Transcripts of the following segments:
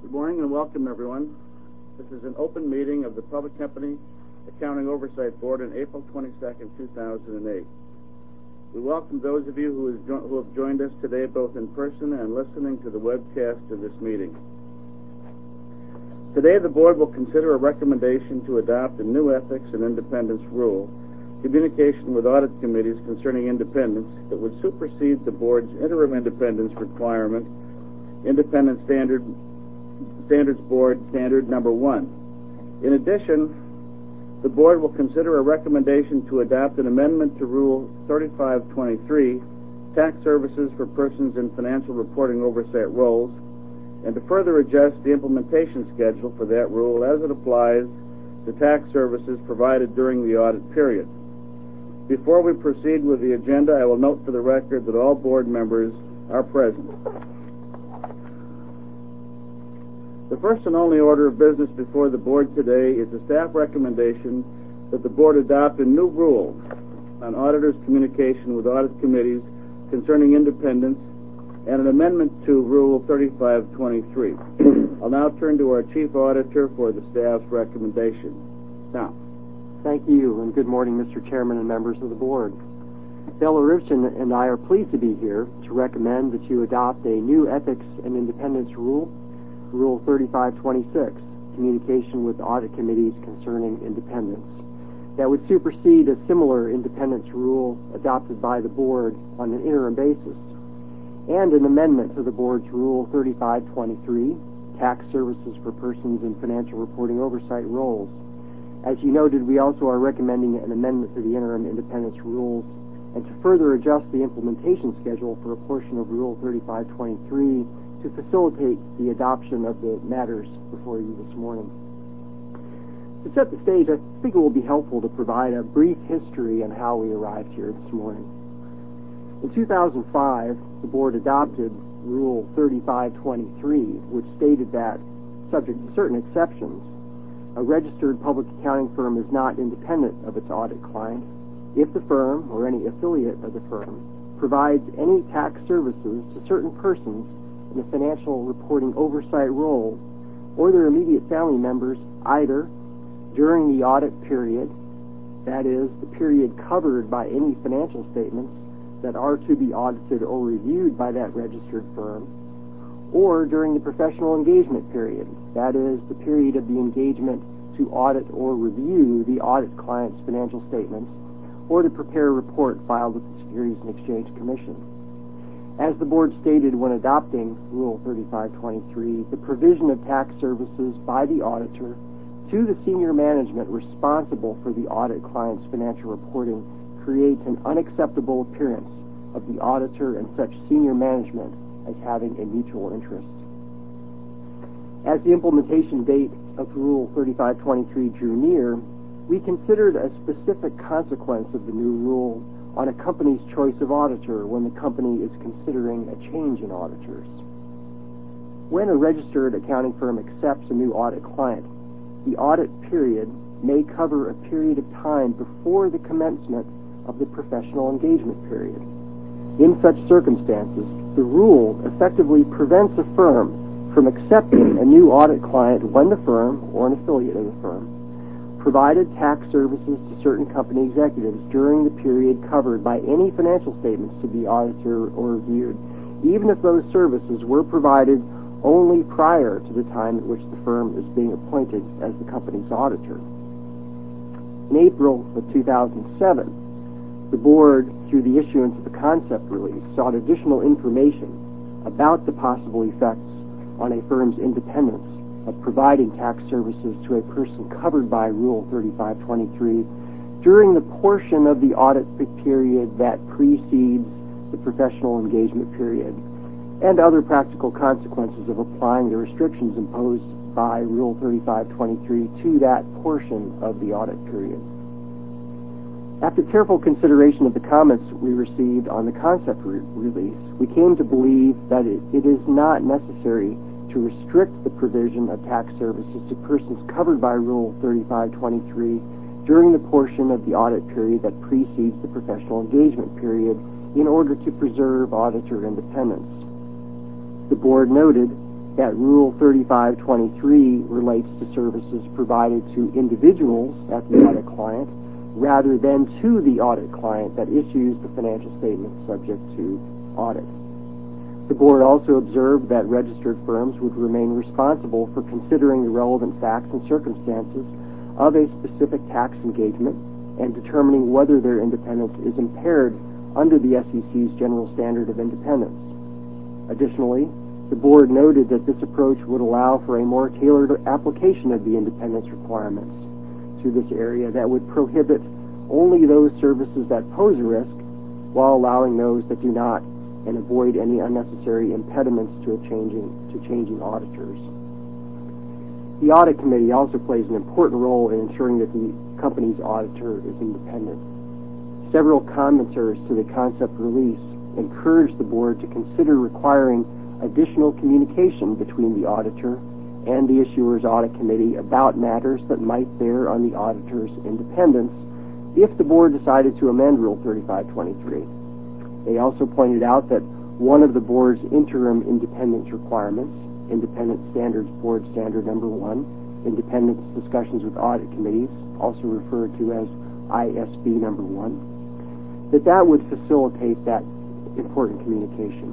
Good morning and welcome, everyone. This is an open meeting of the Public Company Accounting Oversight Board on April 22nd, 2008. We welcome those of you who have joined us today both in person and listening to the webcast of this meeting. Today the Board will consider a recommendation to adopt a new ethics and independence rule, communication with audit committees concerning independence, that would supersede the Board's interim independence requirement, Independent Standards Board Standard Number 1. In addition, the Board will consider a recommendation to adopt an amendment to Rule 3523, Tax Services for Persons in Financial Reporting Oversight Roles, and to further adjust the implementation schedule for that rule as it applies to tax services provided during the audit period. Before we proceed with the agenda, I will note for the record that all Board members are present. The first and only order of business before the Board today is a staff recommendation that the Board adopt a new rule on auditors' communication with audit committees concerning independence and an amendment to Rule 3523. I'll now turn to our Chief Auditor for the staff's recommendation. Tom. Thank you, and good morning, Mr. Chairman and members of the Board. Bella Rivchin and I are pleased to be here to recommend that you adopt a new ethics and independence rule, Rule 3526, communication with audit committees concerning independence, that would supersede a similar independence rule adopted by the Board on an interim basis, and an amendment to the Board's Rule 3523, Tax Services for Persons in Financial Reporting Oversight Roles. As you noted, we also are recommending an amendment to the interim independence rules and to further adjust the implementation schedule for a portion of Rule 3523 to facilitate the adoption of the matters before you this morning. To set the stage, I think it will be helpful to provide a brief history on how we arrived here this morning. In 2005, the Board adopted Rule 3523, which stated that, subject to certain exceptions, a registered public accounting firm is not independent of its audit client if the firm, or any affiliate of the firm, provides any tax services to certain persons in a financial reporting oversight role or their immediate family members either during the audit period, that is, the period covered by any financial statements that are to be audited or reviewed by that registered firm, or during the professional engagement period, that is, the period of the engagement to audit or review the audit client's financial statements, or to prepare a report filed with the Securities and Exchange Commission. As the Board stated when adopting Rule 3523, the provision of tax services by the auditor to the senior management responsible for the audit client's financial reporting creates an unacceptable appearance of the auditor and such senior management as having a mutual interest. As the implementation date of Rule 3523 drew near, we considered a specific consequence of the new rule on a company's choice of auditor when the company is considering a change in auditors. When a registered accounting firm accepts a new audit client, the audit period may cover a period of time before the commencement of the professional engagement period. In such circumstances, the rule effectively prevents a firm from accepting a new audit client when the firm, or an affiliate of the firm, provided tax services to certain company executives during the period covered by any financial statements to be audited or reviewed, even if those services were provided only prior to the time at which the firm is being appointed as the company's auditor. In April of 2007, the Board, through the issuance of a concept release, sought additional information about the possible effects on a firm's independence of providing tax services to a person covered by Rule 3523 during the portion of the audit period that precedes the professional engagement period, and other practical consequences of applying the restrictions imposed by Rule 3523 to that portion of the audit period. After careful consideration of the comments we received on the concept release, we came to believe that it is not necessary to restrict the provision of tax services to persons covered by Rule 3523 during the portion of the audit period that precedes the professional engagement period in order to preserve auditor independence. The Board noted that Rule 3523 relates to services provided to individuals at the audit client rather than to the audit client that issues the financial statements subject to audit. The board also observed that registered firms would remain responsible for considering the relevant facts and circumstances of a specific tax engagement and determining whether their independence is impaired under the SEC's general standard of independence. Additionally, the board noted that this approach would allow for a more tailored application of the independence requirements to this area that would prohibit only those services that pose a risk while allowing those that do not, and avoid any unnecessary impediments to changing auditors. The audit committee also plays an important role in ensuring that the company's auditor is independent. Several commenters to the concept release encouraged the board to consider requiring additional communication between the auditor and the issuer's audit committee about matters that might bear on the auditor's independence if the board decided to amend Rule 3523. They also pointed out that one of the board's interim independence requirements, Independent Standards Board Standard Number 1, Independence Discussions with Audit Committees, also referred to as ISB Number 1, that would facilitate that important communication.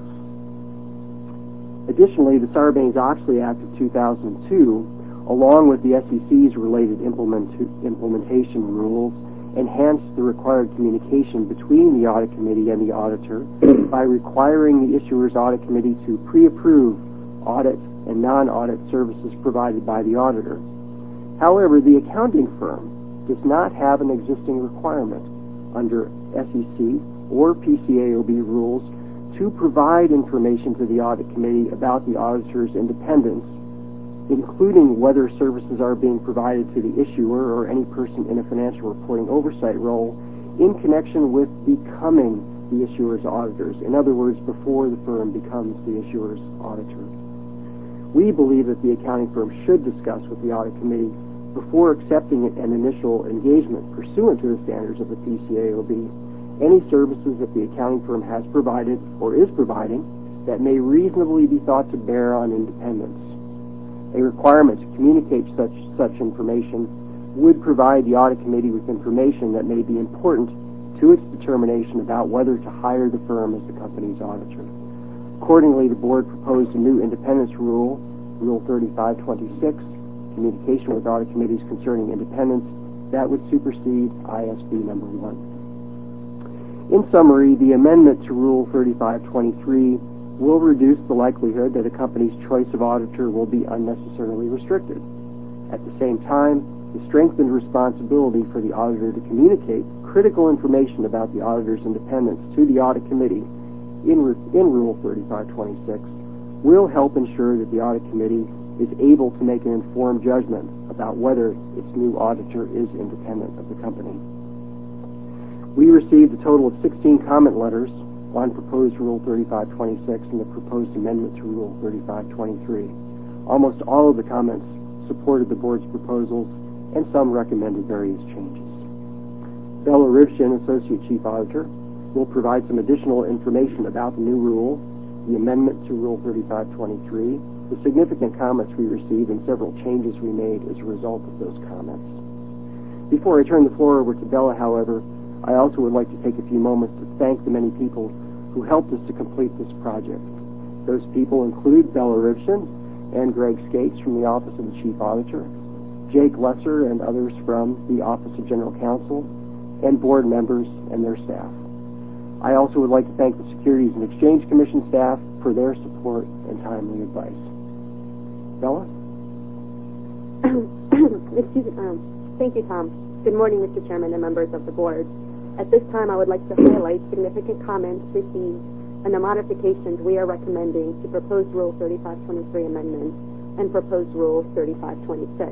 Additionally, the Sarbanes-Oxley Act of 2002, along with the SEC's related implementation rules, enhanced the required communication between the audit committee and the auditor by requiring the issuer's audit committee to pre-approve audit and non-audit services provided by the auditor. However, the accounting firm does not have an existing requirement under SEC or PCAOB rules to provide information to the audit committee about the auditor's independence, including whether services are being provided to the issuer or any person in a financial reporting oversight role in connection with becoming the issuer's auditors. In other words, before the firm becomes the issuer's auditor. We believe that the accounting firm should discuss with the audit committee before accepting an initial engagement pursuant to the standards of the PCAOB any services that the accounting firm has provided or is providing that may reasonably be thought to bear on independence. A requirement to communicate such information would provide the audit committee with information that may be important to its determination about whether to hire the firm as the company's auditor. Accordingly, the board proposed a new independence rule, Rule 3526, communication with audit committees concerning independence, that would supersede ISB number 1. In summary, the amendment to Rule 3523 will reduce the likelihood that a company's choice of auditor will be unnecessarily restricted. At the same time, the strengthened responsibility for the auditor to communicate critical information about the auditor's independence to the audit committee in Rule 3526 will help ensure that the audit committee is able to make an informed judgment about whether its new auditor is independent of the company. We received a total of 16 comment letters on proposed Rule 3526 and the proposed amendment to Rule 3523. Almost all of the comments supported the board's proposals, and some recommended various changes. Bella Rivshin, Associate Chief Auditor, will provide some additional information about the new rule, the amendment to Rule 3523, the significant comments we received, and several changes we made as a result of those comments. Before I turn the floor over to Bella, however, I also would like to take a few moments to thank the many people who helped us to complete this project. Those people include Bella Rivshin and Greg Skates from the Office of the Chief Auditor, Jake Lesser and others from the Office of General Counsel, and board members and their staff. I also would like to thank the Securities and Exchange Commission staff for their support and timely advice. Bella? Thank you, Tom. Good morning, Mr. Chairman and members of the board. At this time, I would like to highlight significant comments received and the modifications we are recommending to proposed Rule 3523 amendment and proposed Rule 3526.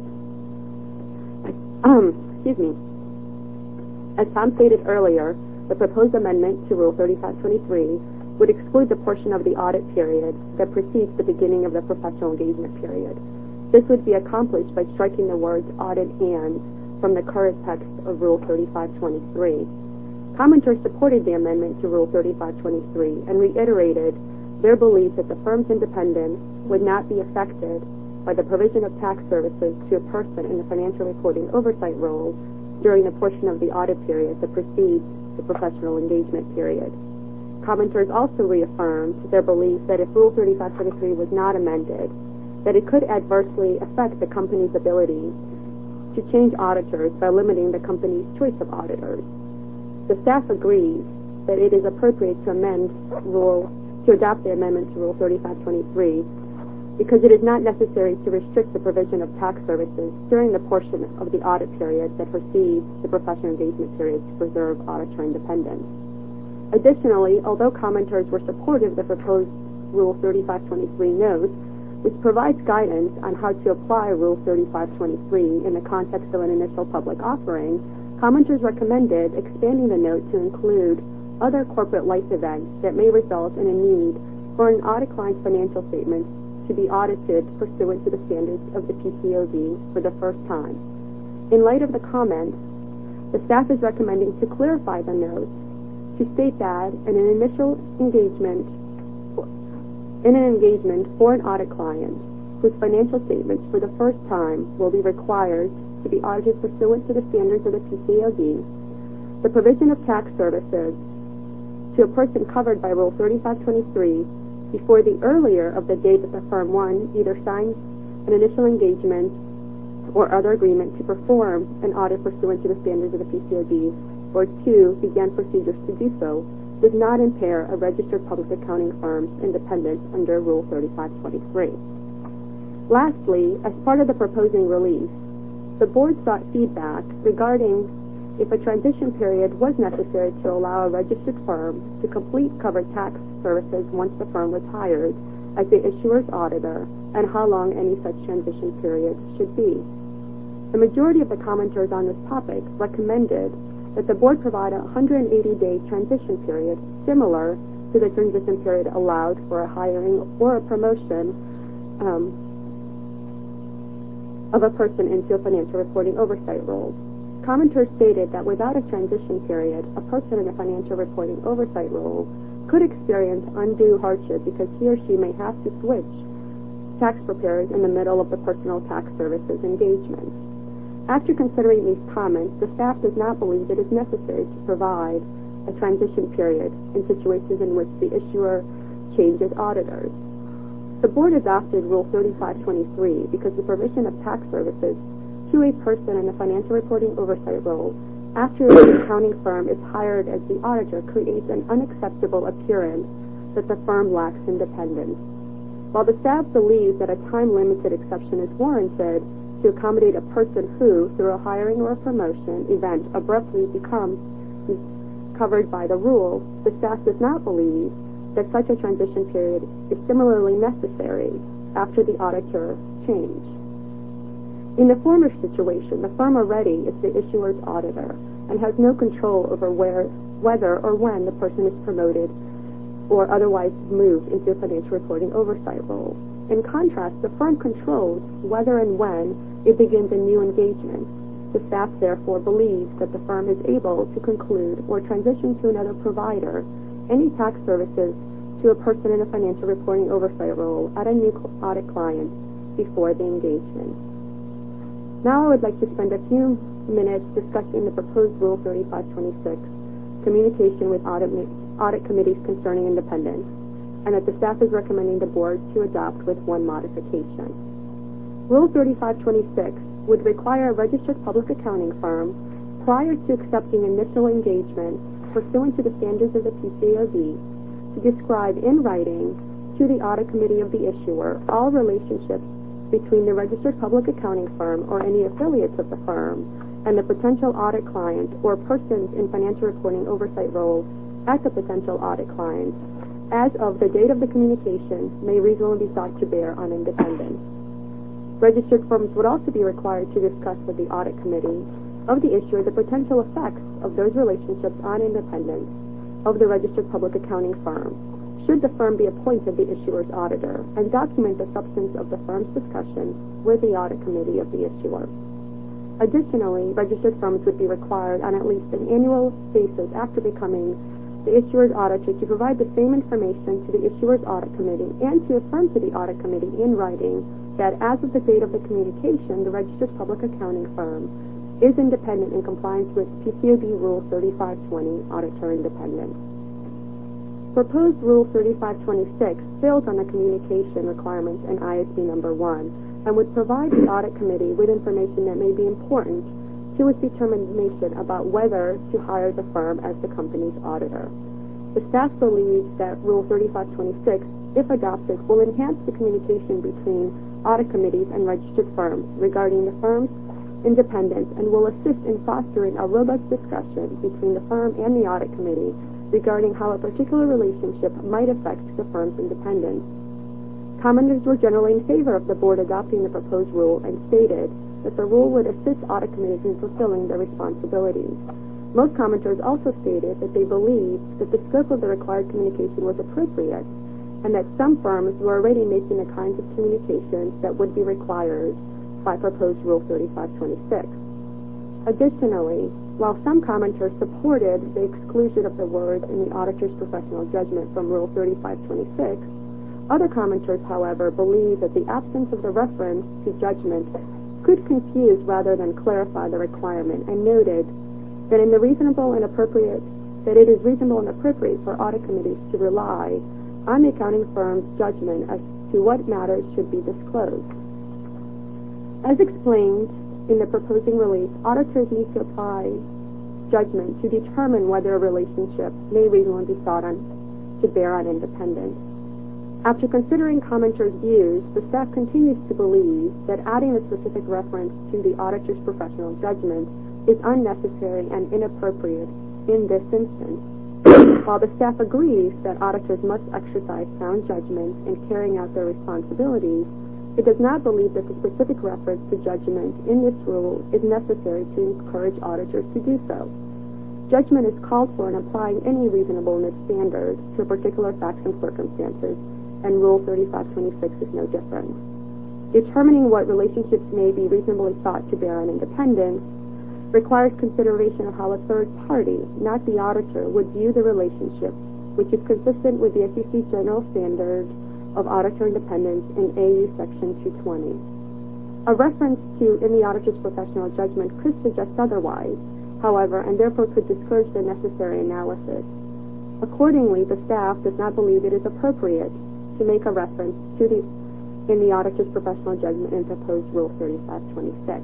As Tom stated earlier, the proposed amendment to Rule 3523 would exclude the portion of the audit period that precedes the beginning of the professional engagement period. This would be accomplished by striking the words audit and from the current text of Rule 3523. Commenters supported the amendment to Rule 3523 and reiterated their belief that the firm's independence would not be affected by the provision of tax services to a person in the financial reporting oversight role during the portion of the audit period that precedes the professional engagement period. Commenters also reaffirmed their belief that if Rule 3523 was not amended, that it could adversely affect the company's ability to change auditors by limiting the company's choice of auditors. The staff agrees that it is appropriate to adopt the amendment to Rule 3523 because it is not necessary to restrict the provision of tax services during the portion of the audit period that precedes the professional engagement period to preserve auditor independence. Additionally, although commenters were supportive of the proposed Rule 3523 note, which provides guidance on how to apply Rule 3523 in the context of an initial public offering, commenters recommended expanding the note to include other corporate life events that may result in a need for an audit client's financial statements to be audited pursuant to the standards of the PCAOB for the first time. In light of the comments, the staff is recommending to clarify the note to state that in an engagement for an audit client whose financial statements for the first time will be required to be audited pursuant to the standards of the PCAOB, the provision of tax services to a person covered by Rule 3523 before the earlier of the date that the firm, 1, either signs an initial engagement or other agreement to perform an audit pursuant to the standards of the PCAOB, or 2, began procedures to do so, does not impair a registered public accounting firm's independence under Rule 3523. Lastly, as part of the proposing release, the board sought feedback regarding if a transition period was necessary to allow a registered firm to complete covered tax services once the firm was hired as the issuer's auditor, and how long any such transition period should be. The majority of the commenters on this topic recommended that the board provide a 180-day transition period similar to the transition period allowed for a hiring or a promotion of a person into a financial reporting oversight role. Commenters stated that without a transition period, a person in a financial reporting oversight role could experience undue hardship because he or she may have to switch tax preparers in the middle of the personal tax services engagement. After considering these comments, the staff does not believe it is necessary to provide a transition period in situations in which the issuer changes auditors. The board adopted Rule 3523 because the provision of tax services to a person in a financial reporting oversight role after the accounting firm is hired as the auditor creates an unacceptable appearance that the firm lacks independence. While the staff believes that a time-limited exception is warranted to accommodate a person who, through a hiring or a promotion event, abruptly becomes covered by the rule, the staff does not believe that such a transition period is similarly necessary after the auditor change. In the former situation, the firm already is the issuer's auditor and has no control over whether or when the person is promoted or otherwise moved into a financial reporting oversight role. In contrast, the firm controls whether and when it begins a new engagement. The staff therefore believes that the firm is able to conclude or transition to another provider any tax services to a person in a financial reporting oversight role at a new audit client before the engagement. Now I would like to spend a few minutes discussing the proposed Rule 3526, communication with audit committees concerning independence, and that the staff is recommending the board to adopt with one modification. Rule 3526 would require a registered public accounting firm, prior to accepting initial engagement pursuant to the standards of the PCAOB, to describe in writing to the audit committee of the issuer all relationships between the registered public accounting firm or any affiliates of the firm and the potential audit client or persons in financial reporting oversight roles at the potential audit client as of the date of the communication may reasonably be thought to bear on independence. Registered firms would also be required to discuss with the audit committee of the issuer the potential effects of those relationships on independence of the registered public accounting firm, should the firm be appointed the issuer's auditor, and document the substance of the firm's discussion with the audit committee of the issuer. Additionally, registered firms would be required on at least an annual basis after becoming the issuer's auditor to provide the same information to the issuer's audit committee and to affirm to the audit committee in writing that as of the date of the communication, the registered public accounting firm is independent in compliance with PCAOB Rule 3520, auditor independence. Proposed Rule 3526 builds on the communication requirements in ISB number 1 and would provide the audit committee with information that may be important to its determination about whether to hire the firm as the company's auditor. The staff believes that Rule 3526, if adopted, will enhance the communication between audit committees and registered firms regarding the firm's independence and will assist in fostering a robust discussion between the firm and the audit committee regarding how a particular relationship might affect the firm's independence. Commenters were generally in favor of the board adopting the proposed rule and stated that the rule would assist audit committees in fulfilling their responsibilities. Most commenters also stated that they believed that the scope of the required communication was appropriate and that some firms were already making the kinds of communications that would be required by proposed Rule 3526. Additionally, while some commenters supported the exclusion of the words in the auditor's professional judgment from Rule 3526, other commenters, however, believed that the absence of the reference to judgment could confuse rather than clarify the requirement and noted that it is reasonable and appropriate for audit committees to rely on the accounting firm's judgment as to what matters should be disclosed. As explained in the proposing release, auditors need to apply judgment to determine whether a relationship may reasonably be thought on to bear on independence. After considering commenters' views, the staff continues to believe that adding a specific reference to the auditor's professional judgment is unnecessary and inappropriate in this instance. While the staff agrees that auditors must exercise sound judgment in carrying out their responsibilities, it does not believe that the specific reference to judgment in this rule is necessary to encourage auditors to do so. Judgment is called for in applying any reasonableness standard to particular facts and circumstances, and Rule 3526 is no different. Determining what relationships may be reasonably thought to bear on independence requires consideration of how a third party, not the auditor, would view the relationship, which is consistent with the SEC General Standard of Auditor Independence in AU Section 220. A reference to in the auditor's professional judgment could suggest otherwise, however, and therefore could discourage the necessary analysis. Accordingly, the staff does not believe it is appropriate to make a reference to in the auditor's professional judgment in proposed Rule 3526.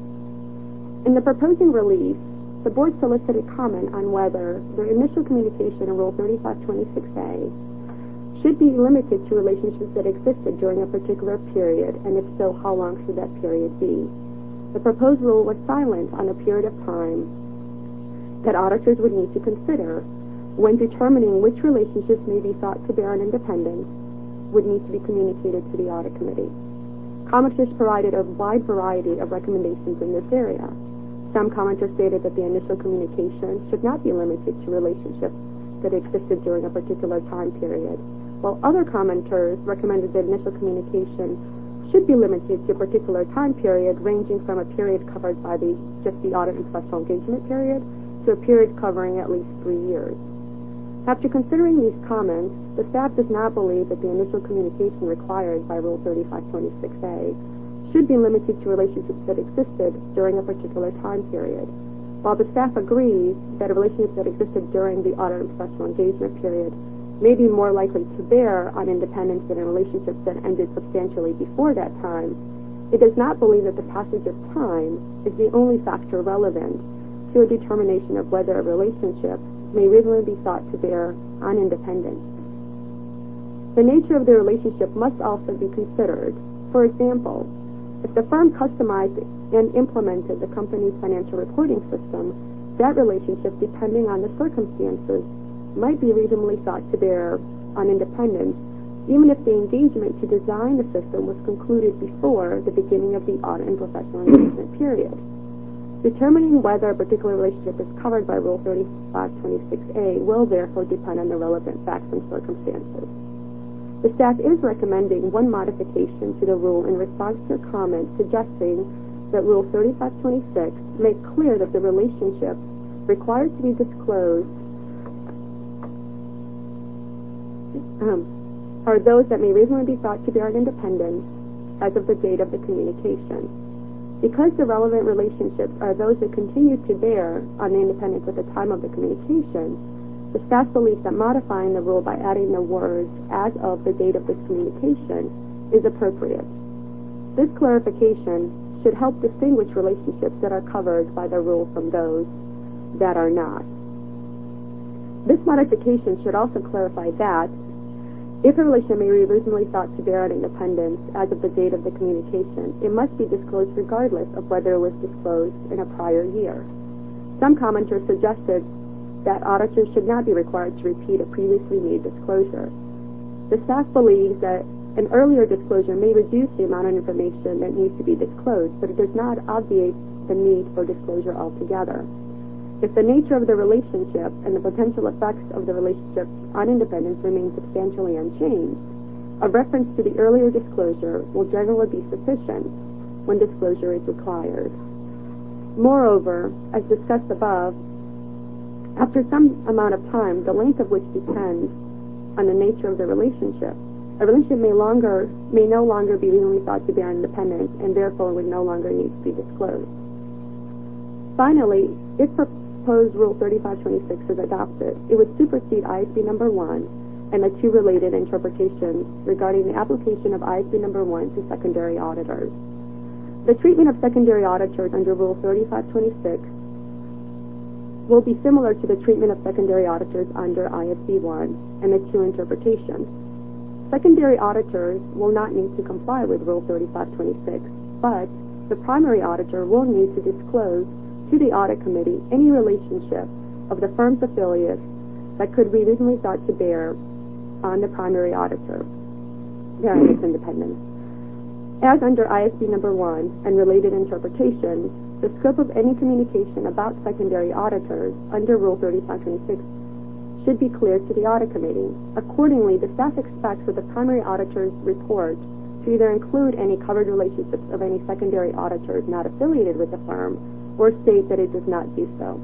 In the proposing release, the board solicited comment on whether the initial communication in Rule 3526A should be limited to relationships that existed during a particular period, and if so, how long should that period be? The proposed rule was silent on a period of time that auditors would need to consider when determining which relationships may be thought to bear on independence would need to be communicated to the audit committee. Commenters provided a wide variety of recommendations in this area. Some commenters stated that the initial communication should not be limited to relationships that existed during a particular time period, while other commenters recommended that initial communication should be limited to a particular time period ranging from a period covered by just the audit and professional engagement period to a period covering at least 3 years. After considering these comments, the staff does not believe that the initial communication required by Rule 3526A should be limited to relationships that existed during a particular time period. While the staff agrees that relationships that existed during the audit and professional engagement period may be more likely to bear on independence than in relationships that ended substantially before that time, it does not believe that the passage of time is the only factor relevant to a determination of whether a relationship may reasonably be thought to bear on independence. The nature of the relationship must also be considered. For example, if the firm customized and implemented the company's financial reporting system, that relationship, depending on the circumstances, might be reasonably thought to bear on independence, even if the engagement to design the system was concluded before the beginning of the audit and professional engagement period. Determining whether a particular relationship is covered by Rule 3526A will therefore depend on the relevant facts and circumstances. The staff is recommending one modification to the rule in response to a comment suggesting that Rule 3526 make clear that the relationship required to be disclosed are those that may reasonably be thought to bear on independence as of the date of the communication. Because the relevant relationships are those that continue to bear on the independence at the time of the communication, the staff believes that modifying the rule by adding the words "as of the date of this communication" is appropriate. This clarification should help distinguish relationships that are covered by the rule from those that are not. This modification should also clarify that if a relation may be reasonably thought to bear on independence as of the date of the communication, it must be disclosed regardless of whether it was disclosed in a prior year. Some commenters suggested that auditors should not be required to repeat a previously made disclosure. The staff believes that an earlier disclosure may reduce the amount of information that needs to be disclosed, but it does not obviate the need for disclosure altogether. If the nature of the relationship and the potential effects of the relationship on independence remain substantially unchanged, a reference to the earlier disclosure will generally be sufficient when disclosure is required. Moreover, as discussed above, after some amount of time, the length of which depends on the nature of the relationship, a relationship may no longer be reasonably thought to bear on independence and therefore would no longer need to be disclosed. Finally, if proposed Rule 3526 is adopted, it would supersede ISB number 1 and the two related interpretations regarding the application of ISB number 1 to secondary auditors. The treatment of secondary auditors under Rule 3526 will be similar to the treatment of secondary auditors under ISB 1 and the two interpretations. Secondary auditors will not need to comply with Rule 3526, but the primary auditor will need to disclose to the audit committee any relationship of the firm's affiliates that could be reasonably thought to bear on the primary auditor bearing its independence. As under ISB number 1 and related interpretations, the scope of any communication about secondary auditors under Rule 3526 should be clear to the audit committee. Accordingly, the staff expects that the primary auditor's report to either include any covered relationships of any secondary auditors not affiliated with the firm or state that it does not do so.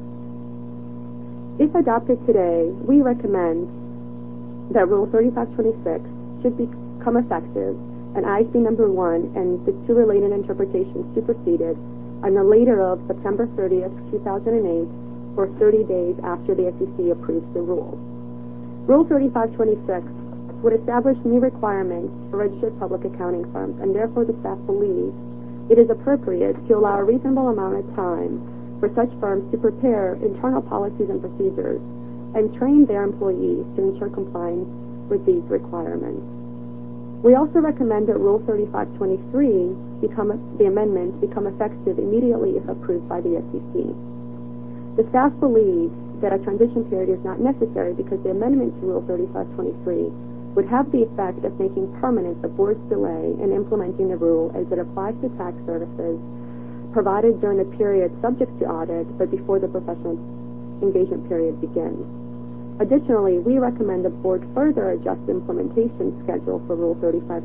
If adopted today, we recommend that Rule 3526 should become effective and ISB number 1 and the two related interpretations superseded on the later of September 30th, 2008, or 30 days after the SEC approves the rule. Rule 3526 would establish new requirements for registered public accounting firms, and therefore the staff believes it is appropriate to allow a reasonable amount of time for such firms to prepare internal policies and procedures and train their employees to ensure compliance with these requirements. We also recommend that Rule 3523 the amendments become effective immediately if approved by the SEC. The staff believes that a transition period is not necessary because the amendment to Rule 3523 would have the effect of making permanent the board's delay in implementing the rule as it applies to tax services provided during the period subject to audit but before the professional engagement period begins. Additionally, we recommend the board further adjust the implementation schedule for Rule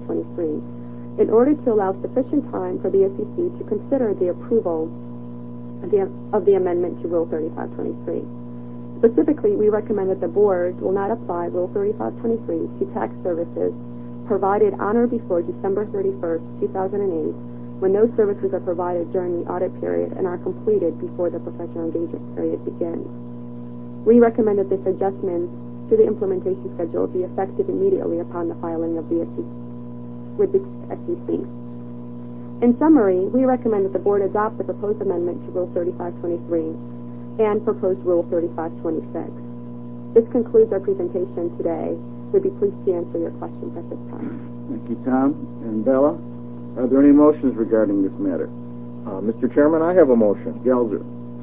3523 in order to allow sufficient time for the SEC to consider the approval of the amendment to Rule 3523. Specifically, we recommend that the board will not apply Rule 3523 to tax services provided on or before December 31st, 2008, when those services are provided during the audit period and are completed before the professional engagement period begins. We recommend that this adjustment to the implementation schedule be effective immediately upon the filing of the with the SEC. In summary, we recommend that the board adopt the proposed amendment to Rule 3523 and proposed Rule 3526. This concludes our presentation today. We'd be pleased to answer your questions at this time. Thank you, Tom. And Bella, are there any motions regarding this matter? Mr. Chairman, I have a motion. Gelser.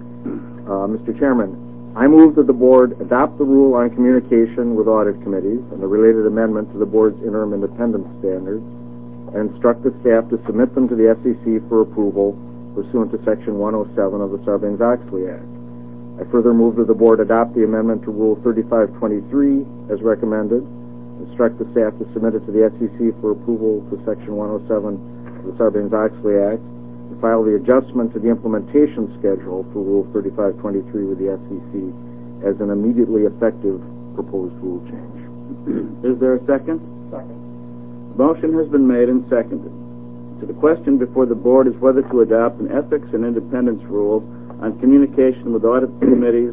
Mr. Chairman, I move that the board adopt the rule on communication with audit committees and the related amendment to the board's interim independence standards and instruct the staff to submit them to the SEC for approval pursuant to Section 107 of the Sarbanes-Oxley Act. I further move that the board adopt the amendment to Rule 3523 as recommended, instruct the staff to submit it to the SEC for approval to Section 107 of the Sarbanes-Oxley Act, and file the adjustment to the implementation schedule for Rule 3523 with the SEC as an immediately effective proposed rule change. Is there a second? Second. Motion has been made and seconded. So the question before the board is whether to adopt an ethics and independence rule on communication with audit committees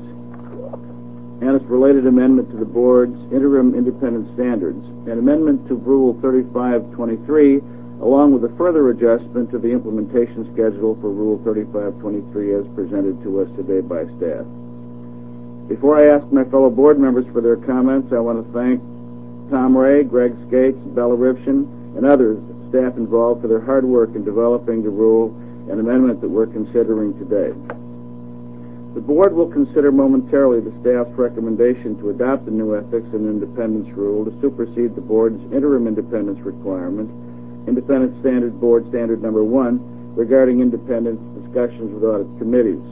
and its related amendment to the board's interim independent standards, an amendment to Rule 3523, along with a further adjustment to the implementation schedule for Rule 3523 as presented to us today by staff. Before I ask my fellow board members for their comments, I want to thank Tom Ray, Greg Skates, Bella Rivshin, and others, staff involved, for their hard work in developing the rule and amendment that we're considering today. The board will consider momentarily the staff's recommendation to adopt the new ethics and independence rule to supersede the board's interim independence requirement, Independent Standard Board Standard Number 1, regarding independence discussions with audit committees.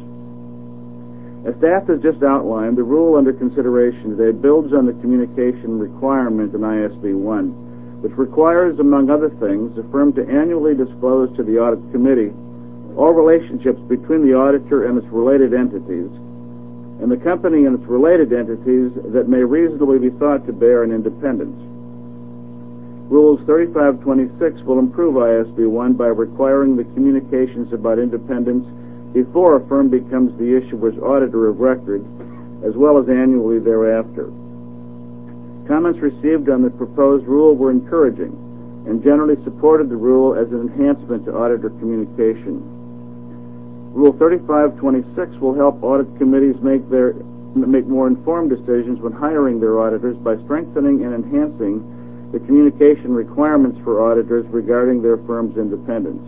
As staff has just outlined, the rule under consideration today builds on the communication requirement in ISB 1, which requires, among other things, the firm to annually disclose to the audit committee all relationships between the auditor and its related entities, and the company and its related entities that may reasonably be thought to bear an independence. Rules 3526 will improve ISB 1 by requiring the communications about independence before a firm becomes the issuer's auditor of record, as well as annually thereafter. Comments received on the proposed rule were encouraging and generally supported the rule as an enhancement to auditor communication. Rule 3526 will help audit committees make more informed decisions when hiring their auditors by strengthening and enhancing the communication requirements for auditors regarding their firm's independence.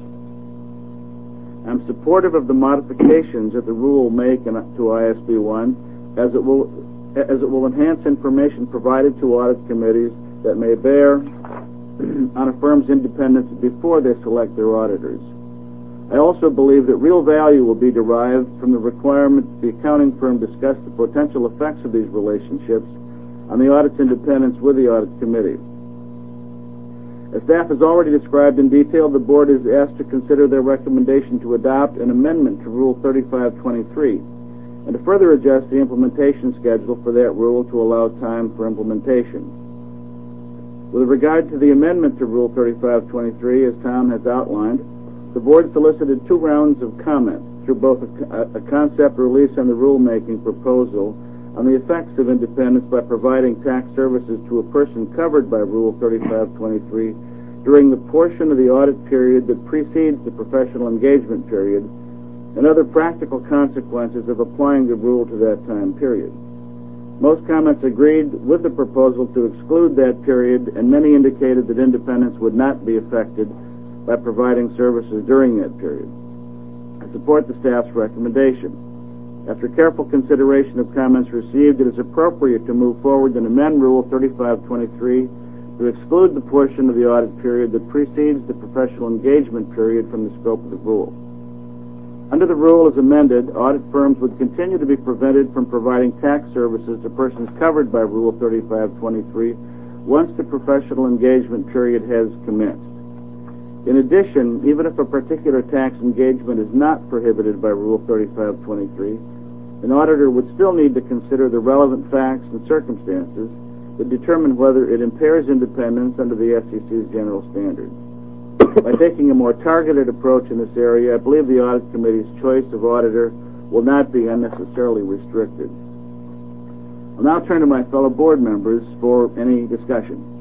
I'm supportive of the modifications that the rule will make to ISB 1 as it will enhance information provided to audit committees that may bear on a firm's independence before they select their auditors. I also believe that real value will be derived from the requirement that the accounting firm discuss the potential effects of these relationships on the audit's independence with the audit committee. As staff has already described in detail, the board is asked to consider their recommendation to adopt an amendment to Rule 3523 and to further adjust the implementation schedule for that rule to allow time for implementation. With regard to the amendment to Rule 3523, as Tom has outlined, the board solicited 2 rounds of comment through both a concept release and the rulemaking proposal on the effects of independence by providing tax services to a person covered by Rule 3523 during the portion of the audit period that precedes the professional engagement period, and other practical consequences of applying the rule to that time period. Most comments agreed with the proposal to exclude that period, and many indicated that independence would not be affected by providing services during that period. I support the staff's recommendation. After careful consideration of comments received, it is appropriate to move forward and amend Rule 3523 to exclude the portion of the audit period that precedes the professional engagement period from the scope of the rule. Under the rule as amended, audit firms would continue to be prevented from providing tax services to persons covered by Rule 3523 once the professional engagement period has commenced. In addition, even if a particular tax engagement is not prohibited by Rule 3523, an auditor would still need to consider the relevant facts and circumstances that determine whether it impairs independence under the SEC's general standards. By taking a more targeted approach in this area, I believe the Audit Committee's choice of auditor will not be unnecessarily restricted. I'll now turn to my fellow board members for any discussion.